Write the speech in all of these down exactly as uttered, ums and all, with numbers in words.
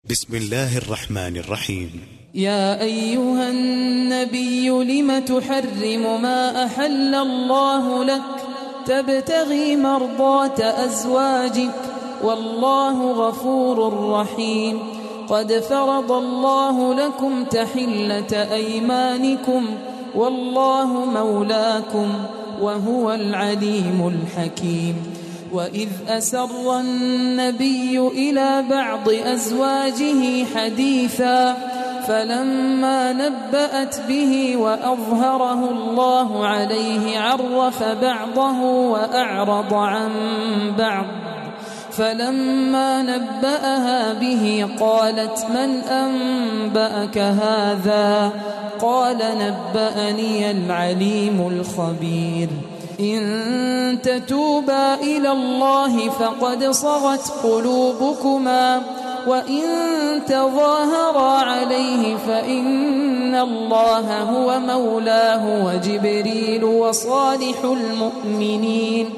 بسم الله الرحمن الرحيم. يا أيها النبي لم تحرم ما أحل الله لك تبتغي مرضات أزواجك والله غفور رحيم. قد فرض الله لكم تحلة أيمانكم والله مولاكم وهو العليم الحكيم. وإذ أسر النبي إلى بعض أزواجه حديثا فلما نبأت به وأظهره الله عليه عرف بعضه وأعرض عن بعض. فلما نبأها به قالت من أنبأك هذا؟ قال نبأني العليم الخبير. إن تتوبا إلى الله فقد صغت قلوبكما وإن تظاهرا عليه فإن الله هو مولاه وجبريل وصالح المؤمنين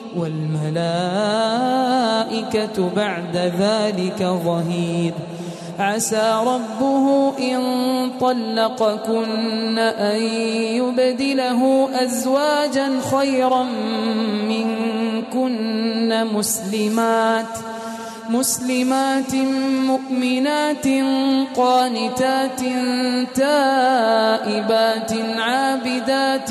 والملائكة بعد ذلك ظهير. عسى ربه إن طلقكن أن يبدله أزواجا خيرا منكن مسلمات مسلمات مؤمنات قانتات تائبات عابدات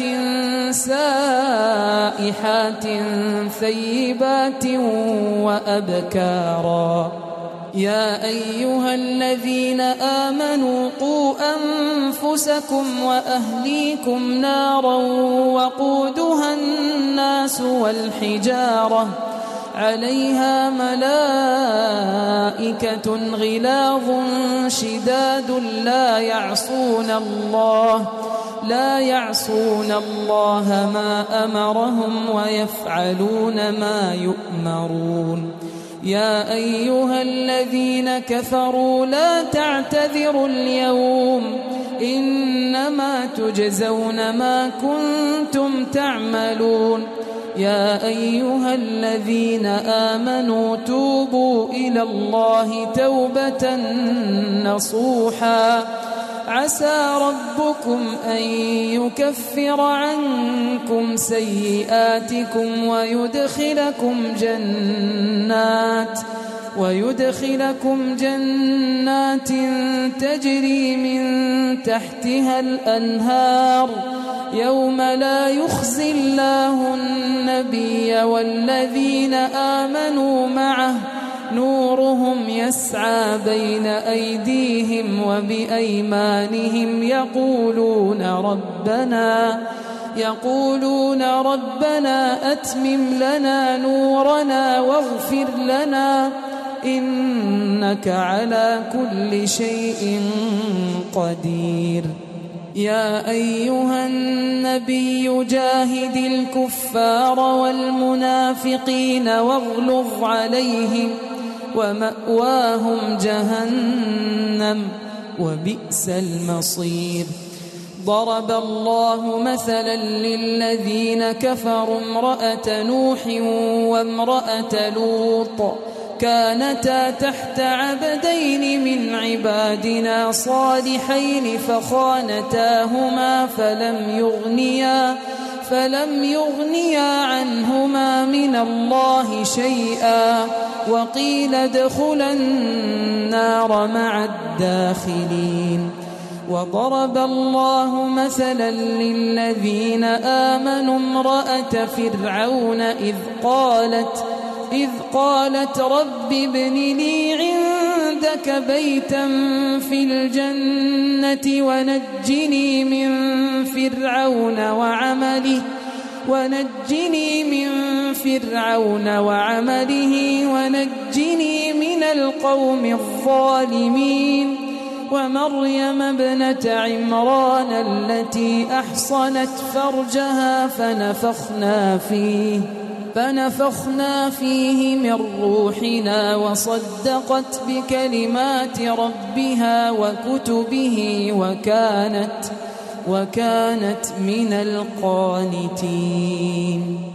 سائحات ثيبات وأبكارا. يا أيها الذين آمنوا قوا أنفسكم وأهليكم نارا وقودها الناس والحجارة عليها ملائكة غلاظ شداد لا يعصون الله لا يعصون الله ما أمرهم ويفعلون ما يؤمرون. يا أيها الذين كفروا لا تعتذروا اليوم إنما تجزون ما كنتم تعملون. يا أيها الذين آمنوا توبوا إلى الله توبة نصوحا عسى ربكم أن يكفر عنكم سيئاتكم ويدخلكم جنات ويدخلكم جنات تجري من تحتها الأنهار يوم لا يخزي الله النبي والذين آمنوا معه نورهم يسعى بين أيديهم وبأيمانهم يقولون ربنا يقولون ربنا أتمم لنا نورنا واغفر لنا إنك على كل شيء قدير. يا أيها النبي جاهد الكفار والمنافقين واغلظ عليهم ومأواهم جهنم وبئس المصير. ضرب الله مثلا للذين كفروا امرأة نوح وامرأة لوط كانتا تحت عبدين من عبادنا صالحين فخانتاهما فلم يغنيا فلم يغنيا عنهما من الله شيئا وقيل ادخلا النار مع الداخلين. وضرب الله مثلا للذين آمنوا امرأة فرعون إذ قالت إذ قالت رب ابن لي عندك بيتا في الجنة ونجني من فرعون وعمله ونجني من فرعون وعمله ونجني من القوم الظالمين. ومريم ابنة عمران التي أحصنت فرجها فنفخنا فيه فنفخنا فيه من روحنا وصدقت بكلمات ربها وكتبه وكانت وكانت من القانتين.